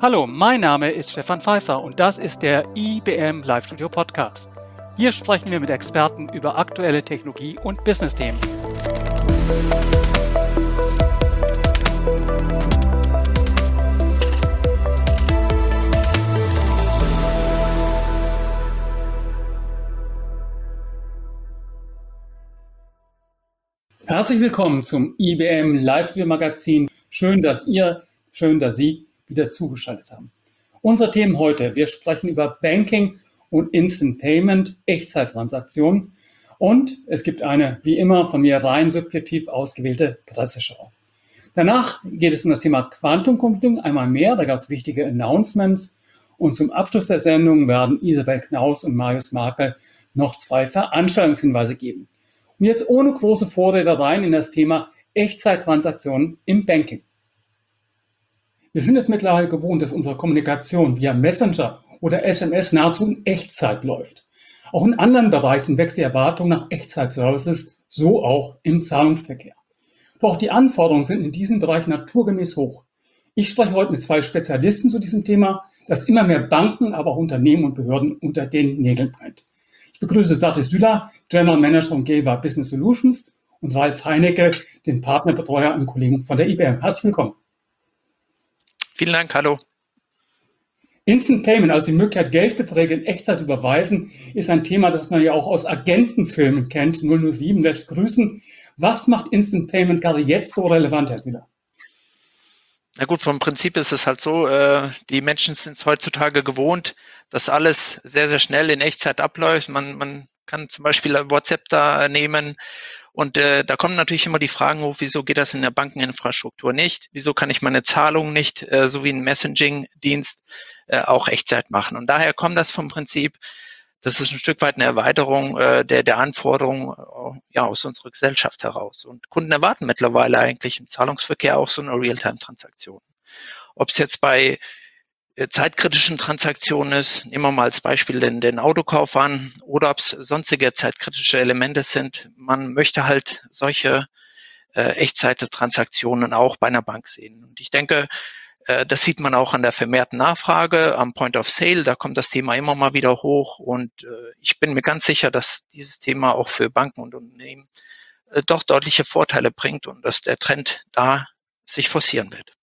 Hallo, mein Name ist Stefan Pfeiffer und das ist der IBM Live Studio Podcast. Hier sprechen wir mit Experten über aktuelle Technologie- und Business-Themen. Herzlich willkommen zum IBM Live Studio Magazin. Schön, dass Sie wieder zugeschaltet haben. Unsere Themen heute: Wir sprechen über Banking und Instant Payment, Echtzeittransaktionen, und es gibt eine, wie immer, von mir rein subjektiv ausgewählte Presseschau. Danach geht es um das Thema Quantum Computing einmal mehr, da gab es wichtige Announcements, und zum Abschluss der Sendung werden Isabel Knaus und Marius Markel noch 2 Veranstaltungshinweise geben. Und jetzt ohne große Vorrede rein in das Thema Echtzeittransaktionen im Banking. Wir sind es mittlerweile gewohnt, dass unsere Kommunikation via Messenger oder SMS nahezu in Echtzeit läuft. Auch in anderen Bereichen wächst die Erwartung nach Echtzeitservices, so auch im Zahlungsverkehr. Doch die Anforderungen sind in diesem Bereich naturgemäß hoch. Ich spreche heute mit 2 Spezialisten zu diesem Thema, das immer mehr Banken, aber auch Unternehmen und Behörden unter den Nägeln brennt. Ich begrüße Satis Süla, General Manager von Geva Business Solutions, und Ralf Heinecke, den Partnerbetreuer und Kollegen von der IBM. Herzlich willkommen. Vielen Dank, hallo. Instant Payment, also die Möglichkeit, Geldbeträge in Echtzeit zu überweisen, ist ein Thema, das man ja auch aus Agentenfilmen kennt. 007 lässt grüßen. Was macht Instant Payment gerade jetzt so relevant, Herr Süla? Na gut, vom Prinzip ist es halt so, die Menschen sind es heutzutage gewohnt, dass alles sehr, sehr schnell in Echtzeit abläuft. Man kann zum Beispiel WhatsApp da nehmen und da kommen natürlich immer die Fragen hoch, wieso geht das in der Bankeninfrastruktur nicht? Wieso kann ich meine Zahlungen nicht, so wie ein Messaging-Dienst, auch Echtzeit machen? Und daher kommt das vom Prinzip, das ist ein Stück weit eine Erweiterung der Anforderungen aus unserer Gesellschaft heraus. Und Kunden erwarten mittlerweile eigentlich im Zahlungsverkehr auch so eine Realtime-Transaktion. Ob es jetzt bei zeitkritischen Transaktionen ist, nehmen wir mal als Beispiel den Autokauf an, oder ob es sonstige zeitkritische Elemente sind. Man möchte halt solche Echtzeit-Transaktionen auch bei einer Bank sehen. Und ich denke, das sieht man auch an der vermehrten Nachfrage am Point of Sale. Da kommt das Thema immer mal wieder hoch. Und ich bin mir ganz sicher, dass dieses Thema auch für Banken und Unternehmen doch deutliche Vorteile bringt und dass der Trend da sich forcieren wird.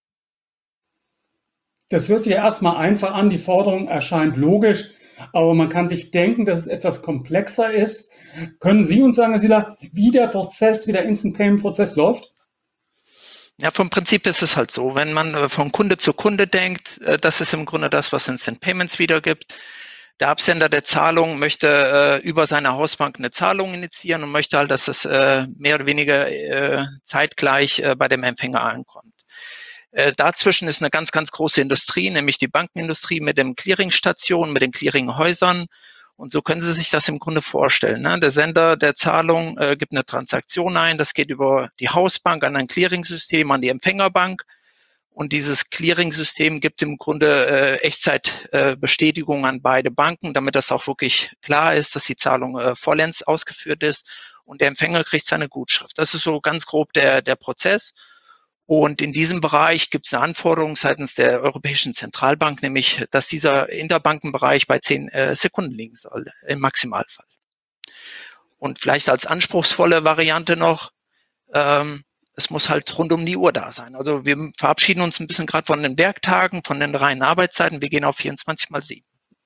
Das hört sich ja erstmal einfach an. Die Forderung erscheint logisch, aber man kann sich denken, dass es etwas komplexer ist. Können Sie uns sagen, Herr Süla, wie der Instant Payment Prozess läuft? Ja, vom Prinzip ist es halt so, wenn man von Kunde zu Kunde denkt, das ist im Grunde das, was Instant Payments wiedergibt. Der Absender der Zahlung möchte über seine Hausbank eine Zahlung initiieren und möchte halt, dass das mehr oder weniger zeitgleich bei dem Empfänger ankommt. Dazwischen ist eine ganz, ganz große Industrie, nämlich die Bankenindustrie mit den Clearingstationen, mit den Clearinghäusern. Und so können Sie sich das im Grunde vorstellen. Ne? Der Sender der Zahlung gibt eine Transaktion ein, das geht über die Hausbank an ein Clearingsystem, an die Empfängerbank. Und dieses Clearingsystem gibt im Grunde Echtzeitbestätigung an beide Banken, damit das auch wirklich klar ist, dass die Zahlung vollends ausgeführt ist. Und der Empfänger kriegt seine Gutschrift. Das ist so ganz grob der Prozess. Und in diesem Bereich gibt es eine Anforderung seitens der Europäischen Zentralbank, nämlich, dass dieser Interbankenbereich bei 10 Sekunden liegen soll, im Maximalfall. Und vielleicht als anspruchsvolle Variante noch, es muss halt rund um die Uhr da sein. Also wir verabschieden uns ein bisschen gerade von den Werktagen, von den reinen Arbeitszeiten. Wir gehen auf 24x7.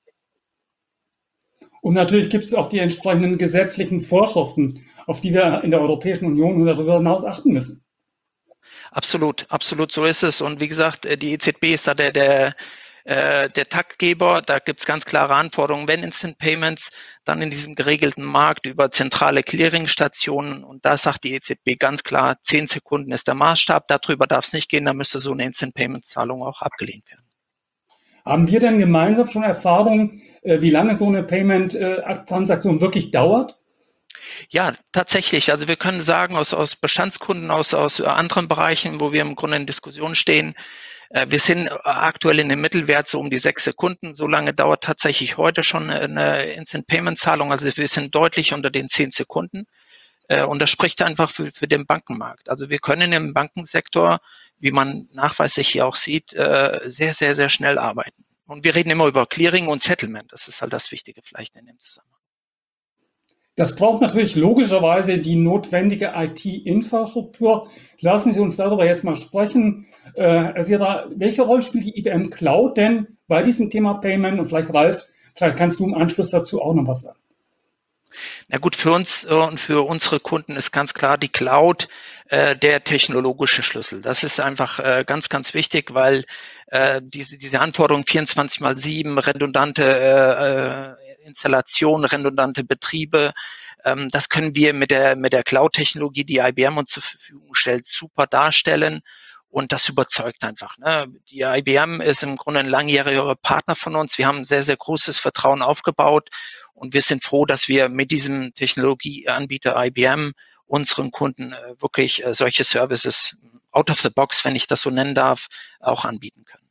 Und natürlich gibt es auch die entsprechenden gesetzlichen Vorschriften, auf die wir in der Europäischen Union und darüber hinaus achten müssen. Absolut, absolut, so ist es. Und wie gesagt, die EZB ist da der Taktgeber. Da gibt es ganz klare Anforderungen. Wenn Instant Payments, dann in diesem geregelten Markt über zentrale Clearingstationen. Und da sagt die EZB ganz klar, 10 Sekunden ist der Maßstab. Darüber darf es nicht gehen. Da müsste so eine Instant Payment Zahlung auch abgelehnt werden. Haben wir denn gemeinsam schon Erfahrungen, wie lange so eine Payment-Transaktion wirklich dauert? Ja, tatsächlich. Also wir können sagen, aus Bestandskunden, aus anderen Bereichen, wo wir im Grunde in Diskussion stehen, wir sind aktuell in dem Mittelwert so um die 6 Sekunden. So lange dauert tatsächlich heute schon eine Instant-Payment-Zahlung. Also wir sind deutlich unter den 10 Sekunden. Und das spricht einfach für den Bankenmarkt. Also wir können im Bankensektor, wie man nachweislich hier auch sieht, sehr, sehr, sehr schnell arbeiten. Und wir reden immer über Clearing und Settlement. Das ist halt das Wichtige vielleicht in dem Zusammenhang. Das braucht natürlich logischerweise die notwendige IT-Infrastruktur. Lassen Sie uns darüber jetzt mal sprechen. Herr Sierra, welche Rolle spielt die IBM Cloud denn bei diesem Thema Payment? Und vielleicht, Ralf, vielleicht kannst du im Anschluss dazu auch noch was sagen. Na gut, für uns und für unsere Kunden ist ganz klar die Cloud der technologische Schlüssel. Das ist einfach ganz, ganz wichtig, weil diese Anforderungen 24x7, redundante Installation, redundante Betriebe, das können wir mit der Cloud-Technologie, die IBM uns zur Verfügung stellt, super darstellen. Und das überzeugt einfach. Ne? Die IBM ist im Grunde ein langjähriger Partner von uns. Wir haben sehr, sehr großes Vertrauen aufgebaut und wir sind froh, dass wir mit diesem Technologieanbieter IBM unseren Kunden wirklich solche Services out of the box, wenn ich das so nennen darf, auch anbieten können.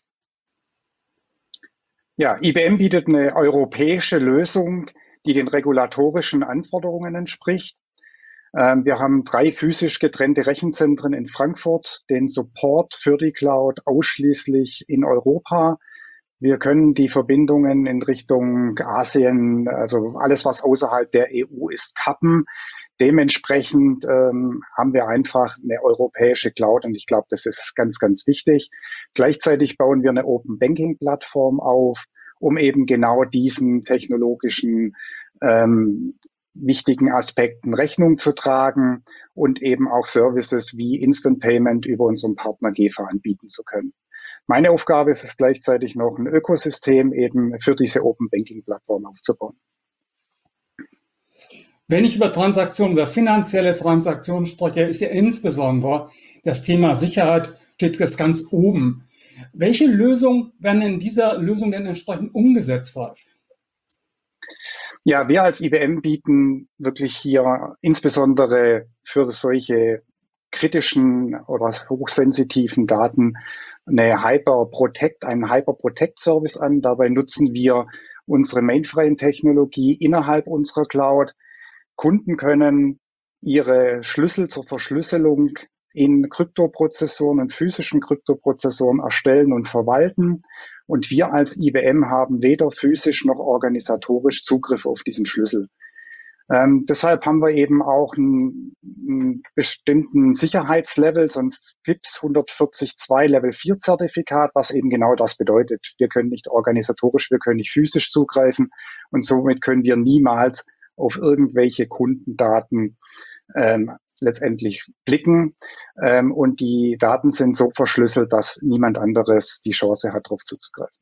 Ja, IBM bietet eine europäische Lösung, die den regulatorischen Anforderungen entspricht. Wir haben 3 physisch getrennte Rechenzentren in Frankfurt, den Support für die Cloud ausschließlich in Europa. Wir können die Verbindungen in Richtung Asien, also alles, was außerhalb der EU ist, kappen. Dementsprechend haben wir einfach eine europäische Cloud und ich glaube, das ist ganz, ganz wichtig. Gleichzeitig bauen wir eine Open Banking Plattform auf, um eben genau diesen technologischen wichtigen Aspekten Rechnung zu tragen und eben auch Services wie Instant Payment über unseren Partner GEFA anbieten zu können. Meine Aufgabe ist es gleichzeitig noch, ein Ökosystem eben für diese Open Banking Plattform aufzubauen. Wenn ich über Transaktionen, über finanzielle Transaktionen spreche, ist ja insbesondere das Thema Sicherheit steht das ganz oben. Welche Lösungen werden in dieser Lösung denn entsprechend umgesetzt, Ralf? Ja, wir als IBM bieten wirklich hier insbesondere für solche kritischen oder hochsensitiven Daten einen Hyper-Protect-Service an. Dabei nutzen wir unsere Mainframe-Technologie innerhalb unserer Cloud. Kunden können ihre Schlüssel zur Verschlüsselung in Kryptoprozessoren und physischen Kryptoprozessoren erstellen und verwalten. Und wir als IBM haben weder physisch noch organisatorisch Zugriff auf diesen Schlüssel. Deshalb haben wir eben auch einen bestimmten Sicherheitslevel, so ein FIPS 140.2 Level 4 Zertifikat, was eben genau das bedeutet. Wir können nicht organisatorisch, wir können nicht physisch zugreifen und somit können wir niemals auf irgendwelche Kundendaten letztendlich blicken. Und die Daten sind so verschlüsselt, dass niemand anderes die Chance hat, darauf zuzugreifen.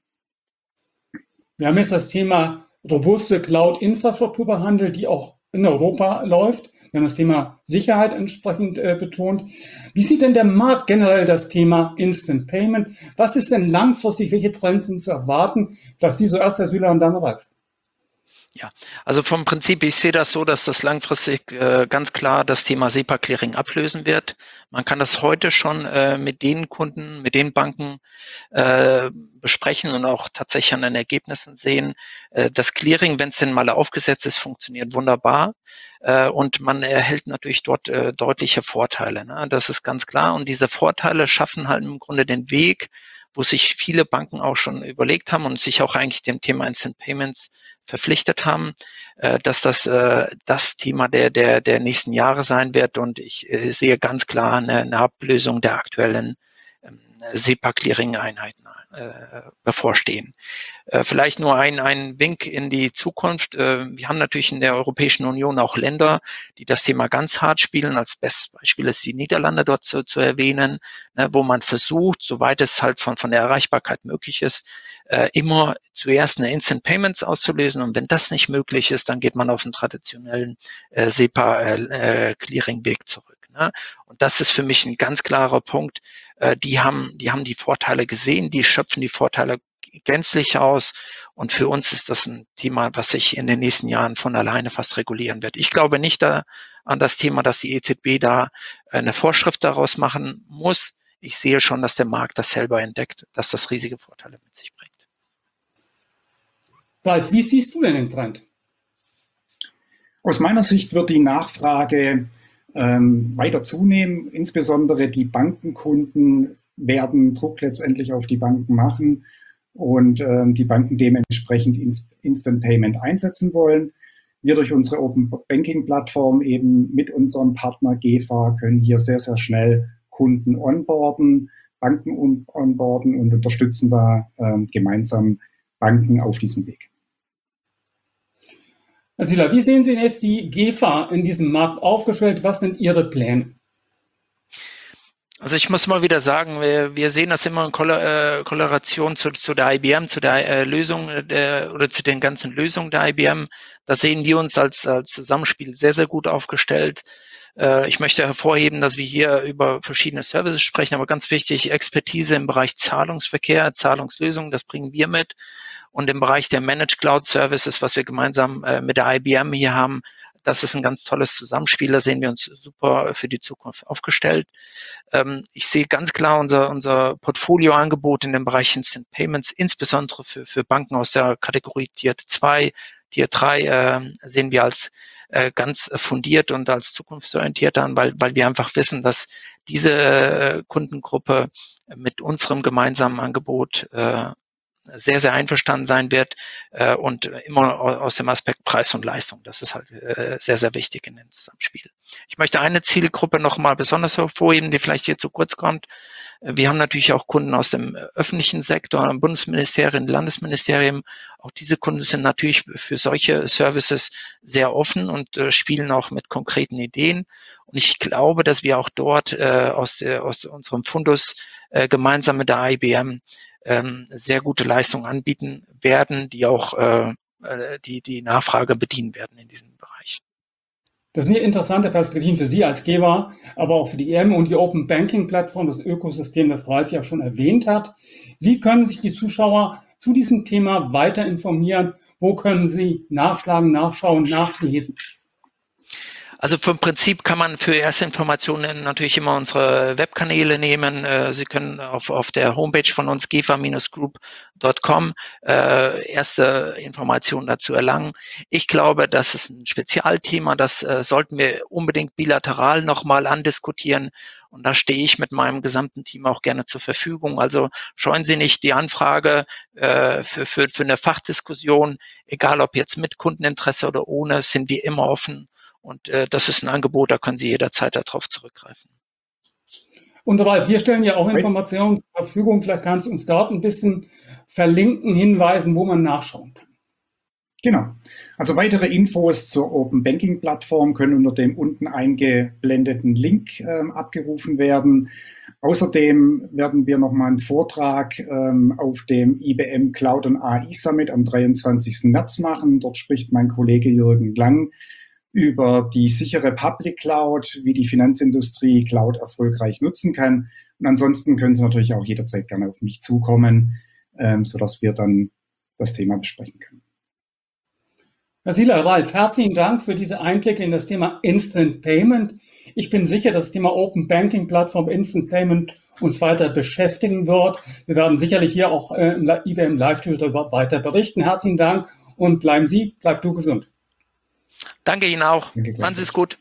Wir haben jetzt das Thema robuste Cloud-Infrastruktur behandelt, die auch in Europa läuft. Wir haben das Thema Sicherheit entsprechend betont. Wie sieht denn der Markt generell das Thema Instant Payment? Was ist denn langfristig, welche Trends sind zu erwarten? Vielleicht Sie zuerst, Herr Süler, und dann Ralf. Ja, also vom Prinzip, ich sehe das so, dass das langfristig ganz klar das Thema SEPA-Clearing ablösen wird. Man kann das heute schon mit den Kunden, mit den Banken besprechen und auch tatsächlich an den Ergebnissen sehen. Das Clearing, wenn es denn mal aufgesetzt ist, funktioniert wunderbar. Und man erhält natürlich dort deutliche Vorteile. Ne? Das ist ganz klar. Und diese Vorteile schaffen halt im Grunde den Weg, wo sich viele Banken auch schon überlegt haben und sich auch eigentlich dem Thema Instant Payments verpflichtet haben, dass das Thema der nächsten Jahre sein wird. Und ich sehe ganz klar eine Ablösung der aktuellen SEPA-Clearing-Einheiten bevorstehen. Vielleicht nur ein Wink in die Zukunft. Wir haben natürlich in der Europäischen Union auch Länder, die das Thema ganz hart spielen. Als bestes Beispiel ist die Niederlande dort zu erwähnen, ne, wo man versucht, soweit es halt von der Erreichbarkeit möglich ist, immer zuerst eine Instant Payments auszulösen. Und wenn das nicht möglich ist, dann geht man auf den traditionellen SEPA-Clearing-Weg zurück. Ne? Und das ist für mich ein ganz klarer Punkt. Die haben die Vorteile gesehen, die schöpfen die Vorteile gänzlich aus. Und für uns ist das ein Thema, was sich in den nächsten Jahren von alleine fast regulieren wird. Ich glaube nicht an das Thema, dass die EZB da eine Vorschrift daraus machen muss. Ich sehe schon, dass der Markt das selber entdeckt, dass das riesige Vorteile mit sich bringt. Ralf, wie siehst du denn den Trend? Aus meiner Sicht wird die Nachfrage weiter zunehmen. Insbesondere die Bankenkunden werden Druck letztendlich auf die Banken machen und die Banken dementsprechend Instant Payment einsetzen wollen. Wir durch unsere Open Banking Plattform eben mit unserem Partner GEFA können hier sehr, sehr schnell Kunden onboarden, Banken onboarden und unterstützen da gemeinsam Banken auf diesem Weg. Herr Sieler, wie sehen Sie jetzt die GEFA in diesem Markt aufgestellt? Was sind Ihre Pläne? Also ich muss mal wieder sagen, wir sehen das immer in Korrelation zu der IBM, zu der Lösung oder zu den ganzen Lösungen der IBM. Da sehen wir uns als Zusammenspiel sehr, sehr gut aufgestellt. Ich möchte hervorheben, dass wir hier über verschiedene Services sprechen, aber ganz wichtig, Expertise im Bereich Zahlungsverkehr, Zahlungslösungen, das bringen wir mit. Und im Bereich der Managed Cloud Services, was wir gemeinsam mit der IBM hier haben, das ist ein ganz tolles Zusammenspiel. Da sehen wir uns super für die Zukunft aufgestellt. Ich sehe ganz klar unser Portfolioangebot in dem Bereich Instant Payments, insbesondere für Banken aus der Kategorie Tier 2, Tier 3 sehen wir als ganz fundiert und als zukunftsorientiert an, weil wir einfach wissen, dass diese Kundengruppe mit unserem gemeinsamen Angebot sehr, sehr einverstanden sein wird und immer aus dem Aspekt Preis und Leistung. Das ist halt sehr, sehr wichtig in dem Zusammenspiel. Ich möchte eine Zielgruppe noch mal besonders hervorheben, die vielleicht hier zu kurz kommt. Wir haben natürlich auch Kunden aus dem öffentlichen Sektor, Bundesministerien, Landesministerien. Auch diese Kunden sind natürlich für solche Services sehr offen und spielen auch mit konkreten Ideen. Und ich glaube, dass wir auch dort aus unserem Fundus gemeinsam mit der IBM sehr gute Leistungen anbieten werden, die auch die Nachfrage bedienen werden in diesem Bereich. Das sind interessante Perspektiven für Sie als GEFA, aber auch für die EM und die Open Banking Plattform, das Ökosystem, das Ralf ja schon erwähnt hat. Wie können sich die Zuschauer zu diesem Thema weiter informieren? Wo können sie nachschlagen, nachschauen, nachlesen? Also vom Prinzip kann man für erste Informationen natürlich immer unsere Webkanäle nehmen. Sie können auf der Homepage von uns gefa-group.com erste Informationen dazu erlangen. Ich glaube, das ist ein Spezialthema, das sollten wir unbedingt bilateral nochmal andiskutieren. Und da stehe ich mit meinem gesamten Team auch gerne zur Verfügung. Also scheuen Sie nicht die Anfrage für eine Fachdiskussion, egal ob jetzt mit Kundeninteresse oder ohne, sind wir immer offen. Und das ist ein Angebot, da können Sie jederzeit darauf zurückgreifen. Und Ralf, wir stellen ja auch Informationen zur Verfügung. Vielleicht kannst du uns dort ein bisschen verlinken, hinweisen, wo man nachschauen kann. Genau. Also weitere Infos zur Open Banking Plattform können unter dem unten eingeblendeten Link abgerufen werden. Außerdem werden wir nochmal einen Vortrag auf dem IBM Cloud und AI Summit am 23. März machen. Dort spricht mein Kollege Jürgen Lang über die sichere Public Cloud, wie die Finanzindustrie Cloud erfolgreich nutzen kann. Und ansonsten können Sie natürlich auch jederzeit gerne auf mich zukommen, sodass wir dann das Thema besprechen können. Herr Sieler, Ralf, herzlichen Dank für diese Einblicke in das Thema Instant Payment. Ich bin sicher, dass das Thema Open Banking Plattform Instant Payment uns weiter beschäftigen wird. Wir werden sicherlich hier auch im IBM Live-Tool darüber weiter berichten. Herzlichen Dank und bleib du gesund. Danke Ihnen auch. Machen Sie es gut.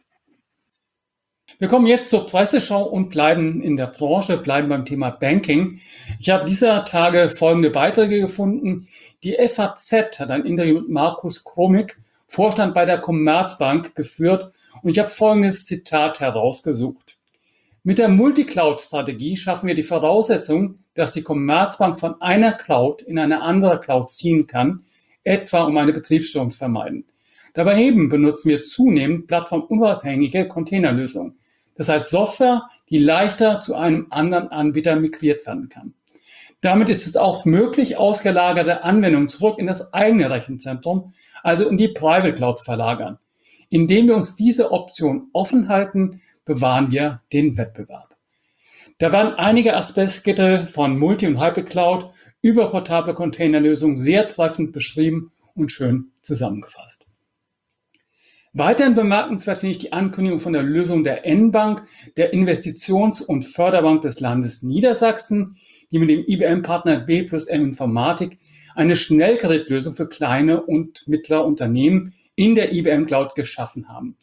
Wir kommen jetzt zur Presseschau und bleiben in der Branche, bleiben beim Thema Banking. Ich habe dieser Tage folgende Beiträge gefunden. Die FAZ hat ein Interview mit Markus Krumig, Vorstand bei der Commerzbank, geführt und ich habe folgendes Zitat herausgesucht. Mit der Multicloud-Strategie schaffen wir die Voraussetzung, dass die Commerzbank von einer Cloud in eine andere Cloud ziehen kann, etwa um eine Betriebsstörung zu vermeiden. Dabei eben benutzen wir zunehmend plattformunabhängige Containerlösungen. Das heißt Software, die leichter zu einem anderen Anbieter migriert werden kann. Damit ist es auch möglich, ausgelagerte Anwendungen zurück in das eigene Rechenzentrum, also in die Private Cloud zu verlagern. Indem wir uns diese Option offen halten, bewahren wir den Wettbewerb. Da werden einige Aspekte von Multi- und Hybrid Cloud über portable Containerlösungen sehr treffend beschrieben und schön zusammengefasst. Weiterhin bemerkenswert finde ich die Ankündigung von der Lösung der N-Bank, der Investitions- und Förderbank des Landes Niedersachsen, die mit dem IBM-Partner B+M Informatik eine Schnellkreditlösung für kleine und mittlere Unternehmen in der IBM Cloud geschaffen haben.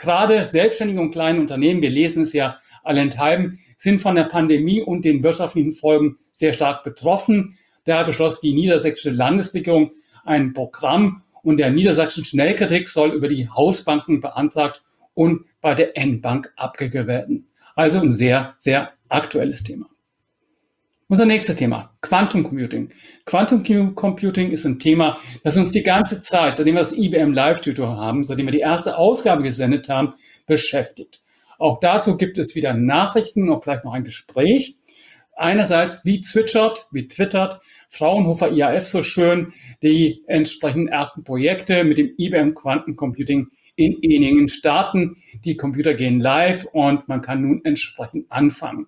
Gerade selbstständige und kleine Unternehmen, wir lesen es ja allenthalben, sind von der Pandemie und den wirtschaftlichen Folgen sehr stark betroffen. Daher beschloss die niedersächsische Landesregierung ein Programm und der niedersächsischen Schnellkredit soll über die Hausbanken beantragt und bei der N-Bank abgewickelt werden. Also ein sehr, sehr aktuelles Thema. Unser nächstes Thema, Quantum Computing. Quantum Computing ist ein Thema, das uns die ganze Zeit, seitdem wir das IBM Live-Tutor haben, seitdem wir die erste Ausgabe gesendet haben, beschäftigt. Auch dazu gibt es wieder Nachrichten und vielleicht noch ein Gespräch. Einerseits, wie twittert Fraunhofer IAF so schön die entsprechenden ersten Projekte mit dem IBM Quantum Computing in Ehningen starten. Die Computer gehen live und man kann nun entsprechend anfangen.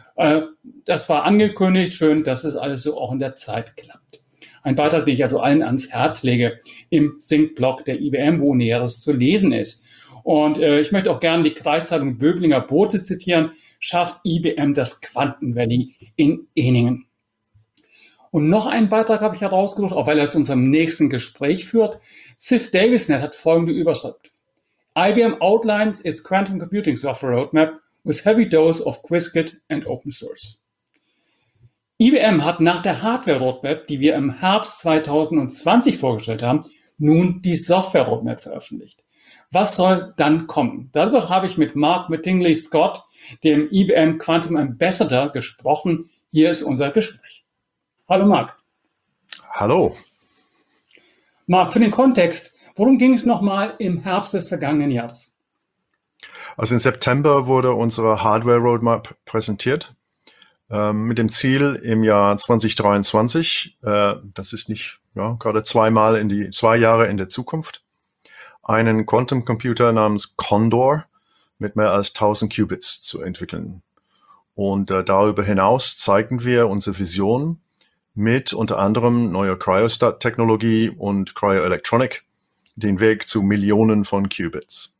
Das war angekündigt, schön, dass es alles so auch in der Zeit klappt. Ein Beitrag, den ich also allen ans Herz lege, im Sync-Blog der IBM, wo Näheres zu lesen ist. Und ich möchte auch gerne die Kreiszeitung Böblinger Bote zitieren, schafft IBM das Quanten Valley in Ehningen. Und noch einen Beitrag habe ich herausgesucht, auch weil er zu unserem nächsten Gespräch führt. Ziff Davisnet hat folgende Überschrift. IBM outlines its quantum computing software roadmap with heavy dose of Qiskit and open source. IBM hat nach der Hardware-Roadmap, die wir im Herbst 2020 vorgestellt haben, nun die Software-Roadmap veröffentlicht. Was soll dann kommen? Darüber habe ich mit Mark Mattingly-Scott, dem IBM Quantum Ambassador, gesprochen. Hier ist unser Gespräch. Hallo Mark. Hallo. Mark, für den Kontext, worum ging es nochmal im Herbst des vergangenen Jahres? Also im September wurde unsere Hardware-Roadmap präsentiert, mit dem Ziel im Jahr 2023, das ist nicht gerade 2 Jahre in der Zukunft, einen Quantum Computer namens Condor mit mehr als 1000 Qubits zu entwickeln. Und darüber hinaus zeigen wir unsere Vision mit unter anderem neuer Cryostat-Technologie und Cryoelectronic den Weg zu Millionen von Qubits.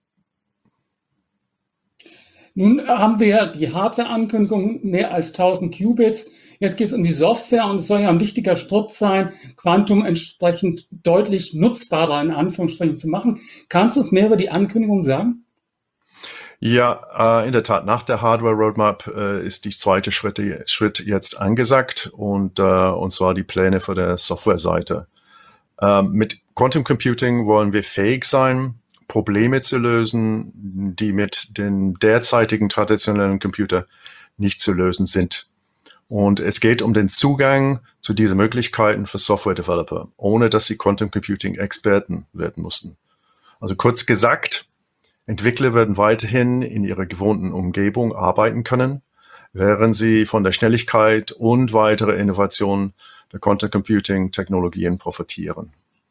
Nun haben wir die Hardware-Ankündigung, mehr als 1000 Qubits. Jetzt geht es um die Software und es soll ja ein wichtiger Schritt sein, Quantum entsprechend deutlich nutzbarer in Anführungsstrichen zu machen. Kannst du uns mehr über die Ankündigung sagen? Ja, in der Tat, nach der Hardware-Roadmap ist die zweite Schritt jetzt angesagt und zwar die Pläne für der Software-Seite. Mit Quantum Computing wollen wir fähig sein, Probleme zu lösen, die mit den derzeitigen traditionellen Computer nicht zu lösen sind. Und es geht um den Zugang zu diesen Möglichkeiten für Software-Developer, ohne dass sie Quantum Computing-Experten werden mussten. Also kurz gesagt, Entwickler werden weiterhin in ihrer gewohnten Umgebung arbeiten können, während sie von der Schnelligkeit und weiterer Innovation der Quantum Computing-Technologien profitieren.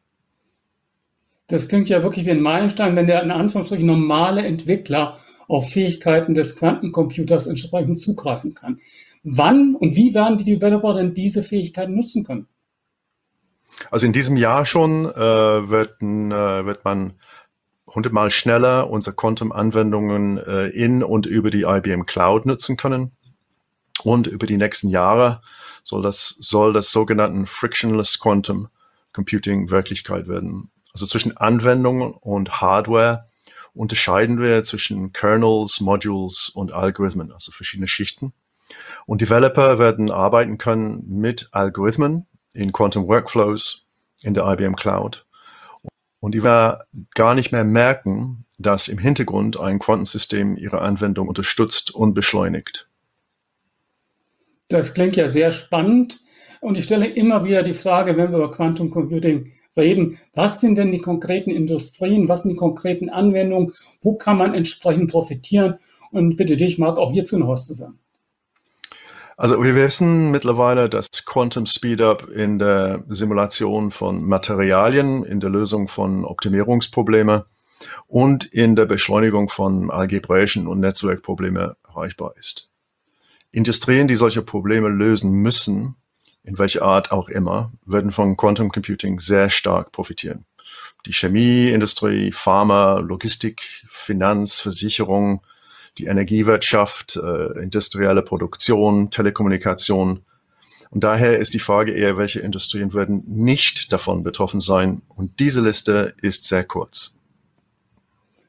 Das klingt ja wirklich wie ein Meilenstein, wenn der in Anführungsstrichen normale Entwickler auf Fähigkeiten des Quantencomputers entsprechend zugreifen kann. Wann und wie werden die Developer denn diese Fähigkeiten nutzen können? Also in diesem Jahr schon wird man 100-mal schneller unsere Quantum-Anwendungen in und über die IBM Cloud nutzen können. Und über die nächsten Jahre soll das sogenannte Frictionless Quantum Computing Wirklichkeit werden. Also zwischen Anwendungen und Hardware unterscheiden wir zwischen Kernels, Modules und Algorithmen, also verschiedene Schichten. Und Developer werden arbeiten können mit Algorithmen in Quantum Workflows in der IBM Cloud. Und die werden gar nicht mehr merken, dass im Hintergrund ein Quantensystem ihre Anwendung unterstützt und beschleunigt. Das klingt ja sehr spannend. Und ich stelle immer wieder die Frage, wenn wir über Quantum Computing reden, was sind denn die konkreten Industrien, was sind die konkreten Anwendungen, wo kann man entsprechend profitieren? Und bitte dich, Marc, auch hierzu noch was zu sagen. Also wir wissen mittlerweile, dass Quantum Speedup in der Simulation von Materialien, in der Lösung von Optimierungsproblemen und in der Beschleunigung von algebraischen und Netzwerkproblemen erreichbar ist. Industrien, die solche Probleme lösen müssen, in welcher Art auch immer, werden von Quantum Computing sehr stark profitieren. Die Chemieindustrie, Pharma, Logistik, Finanz, Versicherung, die Energiewirtschaft, industrielle Produktion, Telekommunikation. Und daher ist die Frage eher, welche Industrien werden nicht davon betroffen sein. Und diese Liste ist sehr kurz.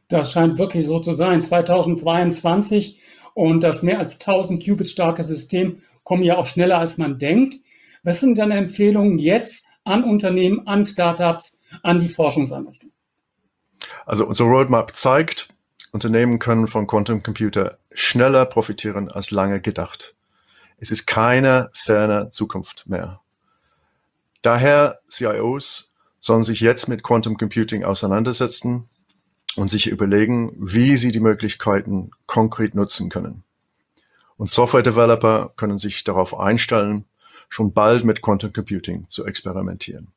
Das scheint wirklich so zu sein. 2023 und das mehr als 1000 Qubit starke System kommen ja auch schneller, als man denkt. Was sind deine Empfehlungen jetzt an Unternehmen, an Startups, an die Forschungseinrichtungen? Also unsere Roadmap zeigt, Unternehmen können von Quantum Computer schneller profitieren als lange gedacht. Es ist keine ferne Zukunft mehr. Daher CIOs sollen sich jetzt mit Quantum Computing auseinandersetzen und sich überlegen, wie sie die Möglichkeiten konkret nutzen können. Und Software-Developer können sich darauf einstellen, schon bald mit Quantum Computing zu experimentieren.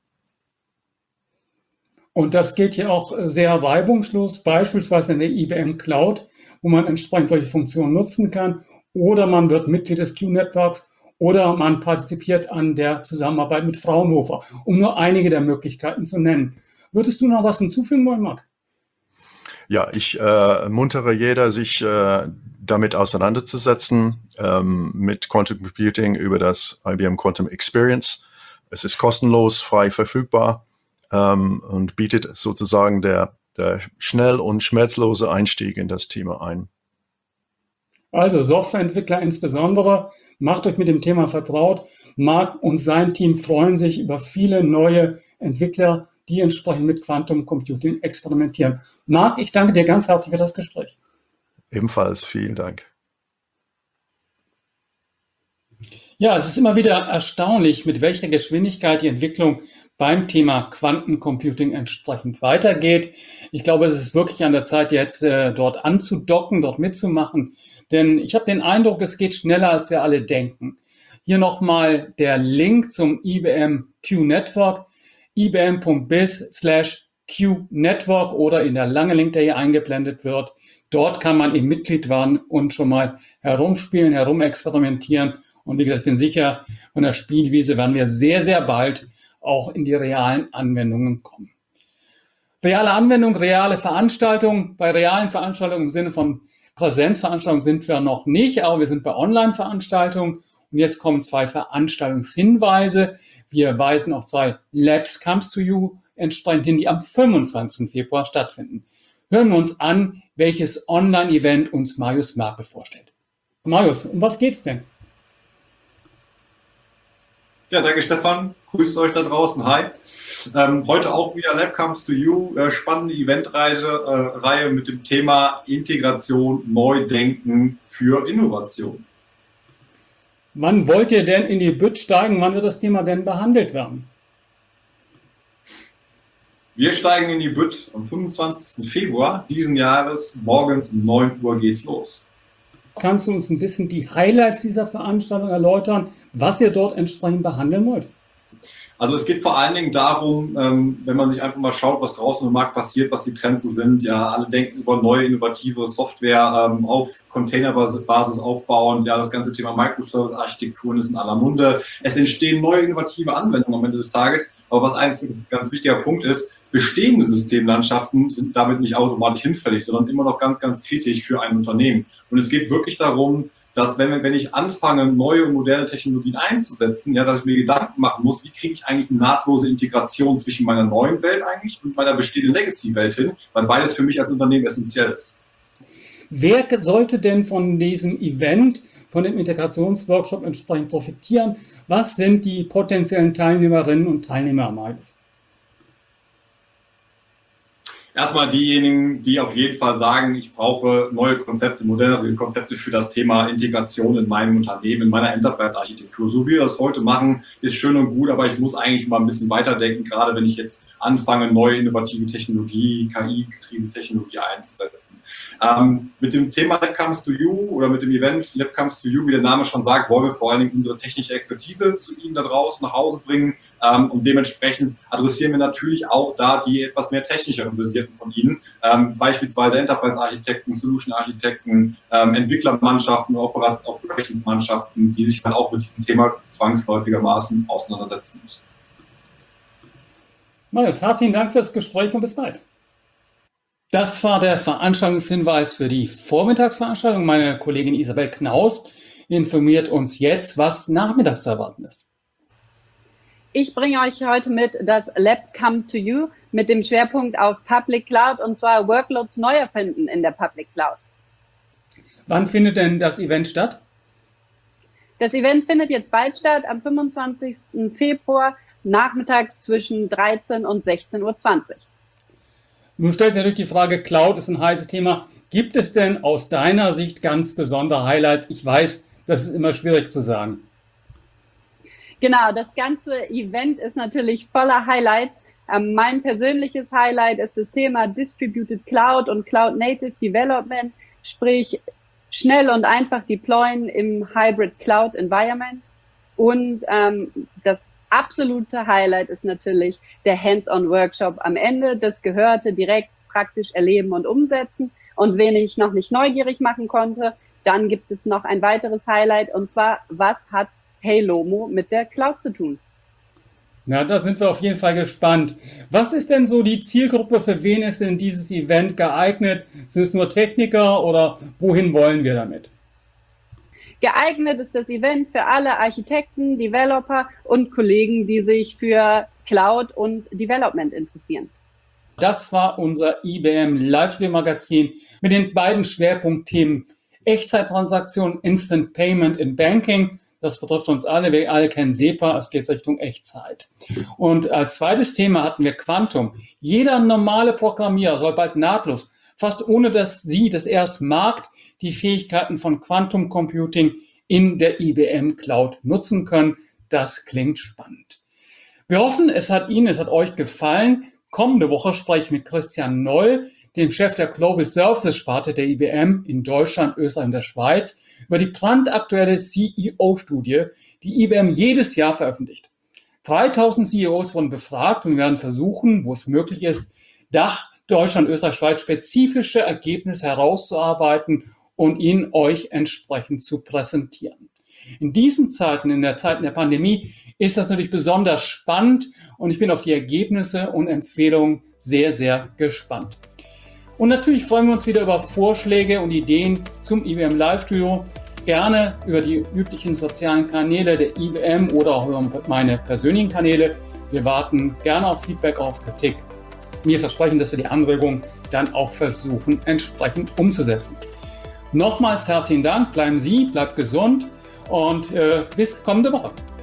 Und das geht hier auch sehr reibungslos, beispielsweise in der IBM Cloud, wo man entsprechend solche Funktionen nutzen kann. Oder man wird Mitglied des Q-Networks oder man partizipiert an der Zusammenarbeit mit Fraunhofer, um nur einige der Möglichkeiten zu nennen. Würdest du noch was hinzufügen wollen, Marc? Ja, ich muntere jeder, sich damit auseinanderzusetzen, mit Quantum Computing über das IBM Quantum Experience. Es ist kostenlos, frei verfügbar und bietet sozusagen der schnell und schmerzlose Einstieg in das Thema ein. Also Softwareentwickler insbesondere, macht euch mit dem Thema vertraut. Marc und sein Team freuen sich über viele neue Entwickler, die entsprechend mit Quantum Computing experimentieren. Marc, ich danke dir ganz herzlich für das Gespräch. Ebenfalls vielen Dank. Ja, es ist immer wieder erstaunlich, mit welcher Geschwindigkeit die Entwicklung beim Thema Quantencomputing entsprechend weitergeht. Ich glaube, es ist wirklich an der Zeit, jetzt dort anzudocken, dort mitzumachen. Denn ich habe den Eindruck, es geht schneller, als wir alle denken. Hier nochmal der Link zum IBM Q-Network, ibm.biz/Q-Network oder in der lange Link, der hier eingeblendet wird. Dort kann man eben Mitglied werden und schon mal herumspielen, herumexperimentieren. Und wie gesagt, ich bin sicher, von der Spielwiese werden wir sehr, sehr bald auch in die realen Anwendungen kommen. Reale Anwendung, reale Veranstaltung. Bei realen Veranstaltungen im Sinne von Präsenzveranstaltungen sind wir noch nicht, aber wir sind bei Online-Veranstaltungen. Und jetzt kommen 2 Veranstaltungshinweise. Wir weisen auf 2 Labs Comes to You entsprechend hin, die am 25. Februar stattfinden. Hören wir uns an, welches Online-Event uns Marius Merkel vorstellt. Marius, um was geht's denn? Ja, danke Stefan. Grüßt euch da draußen. Hi. Heute auch wieder Lab Comes to You. Spannende Eventreihe mit dem Thema Integration, Neudenken für Innovation. Wann wollt ihr denn in die Bütt steigen? Wann wird das Thema denn behandelt werden? Wir steigen in die Bütt am 25. Februar diesen Jahres. Morgens um 9 Uhr geht's los. Kannst du uns ein bisschen die Highlights dieser Veranstaltung erläutern, was ihr dort entsprechend behandeln wollt? Also es geht vor allen Dingen darum, wenn man sich einfach mal schaut, was draußen im Markt passiert, was die Trends so sind. Ja, alle denken über neue, innovative Software auf Containerbasis aufbauend. Ja, das ganze Thema Microservice-Architekturen ist in aller Munde. Es entstehen neue, innovative Anwendungen am Ende des Tages. Aber was ein ganz wichtiger Punkt ist, bestehende Systemlandschaften sind damit nicht automatisch hinfällig, sondern immer noch ganz, ganz kritisch für ein Unternehmen. Und es geht wirklich darum, dass wenn ich anfange, neue und moderne Technologien einzusetzen, ja, dass ich mir Gedanken machen muss, wie kriege ich eigentlich eine nahtlose Integration zwischen meiner neuen Welt eigentlich und meiner bestehenden Legacy-Welt hin, weil beides für mich als Unternehmen essentiell ist. Wer sollte denn von diesem Event, von dem Integrationsworkshop entsprechend profitieren? Was sind die potenziellen Teilnehmerinnen und Teilnehmer, Marius? Erstmal diejenigen, die auf jeden Fall sagen, ich brauche neue Konzepte, modernere Konzepte für das Thema Integration in meinem Unternehmen, in meiner Enterprise-Architektur. So wie wir das heute machen, ist schön und gut, aber ich muss eigentlich mal ein bisschen weiterdenken, gerade wenn ich jetzt anfange, neue innovative Technologie, KI-getriebene Technologie einzusetzen. Mit dem Thema Lab Comes to You oder mit dem Event Lab Comes to You, wie der Name schon sagt, wollen wir vor allen Dingen unsere technische Expertise zu Ihnen da draußen nach Hause bringen und dementsprechend adressieren wir natürlich auch da die etwas mehr technischeren Versierten von Ihnen, beispielsweise Enterprise-Architekten, Solution-Architekten, Entwicklermannschaften, Operations-Mannschaften, die sich halt auch mit diesem Thema zwangsläufigermaßen auseinandersetzen müssen. Marius, herzlichen Dank fürs Gespräch und bis bald. Das war der Veranstaltungshinweis für die Vormittagsveranstaltung. Meine Kollegin Isabel Knaust informiert uns jetzt, was nachmittags zu erwarten ist. Ich bringe euch heute mit das Lab Come to You. mit dem Schwerpunkt auf Public Cloud und zwar Workloads neu erfinden in der Public Cloud. Wann findet denn das Event statt? Das Event findet jetzt bald statt, am 25. Februar, nachmittags zwischen 13 und 16:20 Uhr. Nun stellt sich natürlich die Frage, Cloud ist ein heißes Thema. Gibt es denn aus deiner Sicht ganz besondere Highlights? Ich weiß, das ist immer schwierig zu sagen. Genau, das ganze Event ist natürlich voller Highlights. Mein persönliches Highlight ist das Thema Distributed Cloud und Cloud Native Development, sprich schnell und einfach deployen im Hybrid Cloud Environment. Und das absolute Highlight ist natürlich der Hands-on-Workshop am Ende, das Gehörte direkt praktisch erleben und umsetzen. Und wen ich noch nicht neugierig machen konnte, dann gibt es noch ein weiteres Highlight, und zwar, was hat HeyLomo mit der Cloud zu tun? Na, da sind wir auf jeden Fall gespannt. Was ist denn so die Zielgruppe? Für wen ist denn dieses Event geeignet? Sind es nur Techniker oder wohin wollen wir damit? Geeignet ist das Event für alle Architekten, Developer und Kollegen, die sich für Cloud und Development interessieren. Das war unser IBM Livestream-Magazin mit den beiden Schwerpunktthemen Echtzeittransaktionen, Instant Payment in Banking. Das betrifft uns alle. Wir alle kennen SEPA. Es geht Richtung Echtzeit. Und als zweites Thema hatten wir Quantum. Jeder normale Programmierer soll bald nahtlos, fast ohne dass er es mag, die Fähigkeiten von Quantum Computing in der IBM Cloud nutzen können. Das klingt spannend. Wir hoffen, es hat euch gefallen. Kommende Woche spreche ich mit Christian Noll, dem Chef der Global Services Sparte der IBM in Deutschland, Österreich und der Schweiz, über die brandaktuelle CEO-Studie, die IBM jedes Jahr veröffentlicht. 3000 CEOs wurden befragt und wir werden versuchen, wo es möglich ist, Dach, Deutschland, Österreich, Schweiz spezifische Ergebnisse herauszuarbeiten und ihnen euch entsprechend zu präsentieren. In diesen Zeiten, in der Zeit der Pandemie, ist das natürlich besonders spannend und ich bin auf die Ergebnisse und Empfehlungen sehr, sehr gespannt. Und natürlich freuen wir uns wieder über Vorschläge und Ideen zum IBM Live Studio. Gerne über die üblichen sozialen Kanäle der IBM oder auch über meine persönlichen Kanäle. Wir warten gerne auf Feedback, auf Kritik. Wir versprechen, dass wir die Anregungen dann auch versuchen, entsprechend umzusetzen. Nochmals herzlichen Dank, bleiben Sie, bleibt gesund und bis kommende Woche.